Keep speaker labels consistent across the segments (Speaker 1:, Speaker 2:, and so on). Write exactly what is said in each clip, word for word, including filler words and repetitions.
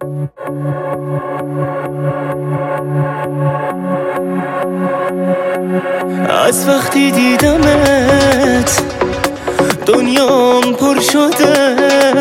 Speaker 1: از وقتی دیدمت دنیام پر شده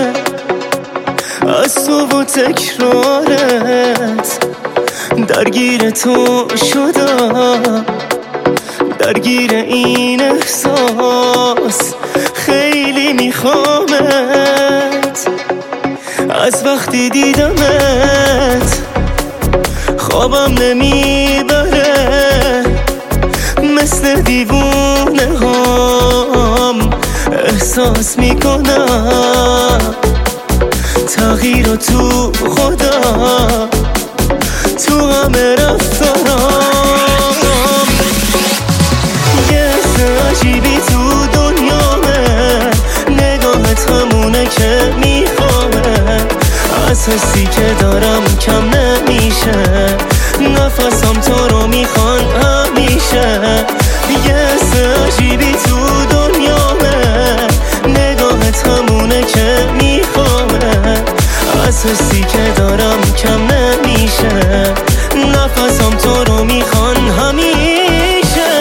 Speaker 1: از تو و تکرارت، درگیر تو شدم، درگیر این احساس خیلی میخوامت. از وقتی دیدمت خوابم نمیبره، مثل دیوونه هم احساس میکنم تغییر رو تو خودم، تو همه رفتارم. یه حس عجیبی تو دنیامه، نگاهت همونه که میخوامه، از حسی که دارم کم نمیشه، نفسم تو رو میخوان همیشه. یه حس عجیبی تو دنیامه، نگاهت همونه که میخوامه، از حسی که دارم کم نمیشه، نفسم تو رو میخوان همیشه.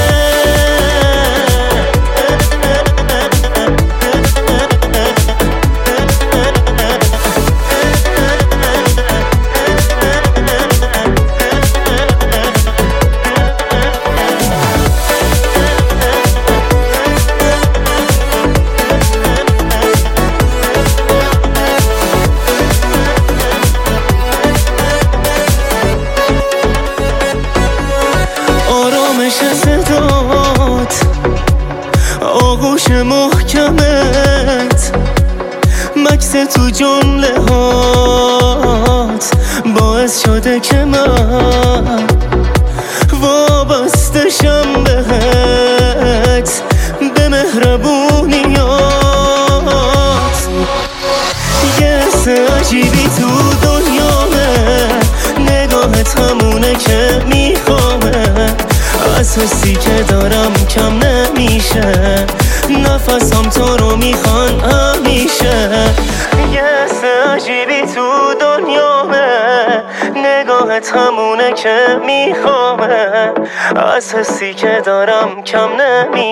Speaker 1: صدات آغوش محکمت، مکس تو جمله هات باعث شده که من وابسته شم بهت، به مهربونیات. یه حس عجیبی تو دنیامه، نگاهت همونه که میخوامه، از حسی که دارم کم نمیشه، نفسم تو رو میخوان همیشه. یه حس عجیبی تو دنیامه، نگاهت همونه که میخوامه، از حسی که دارم کم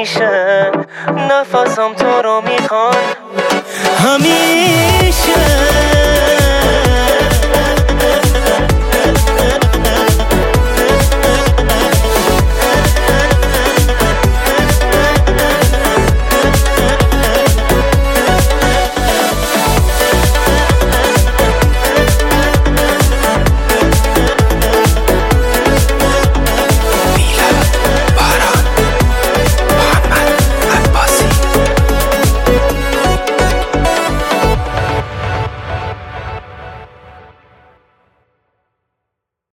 Speaker 1: نمیشه، نفسم تو رو میخوان همیشه.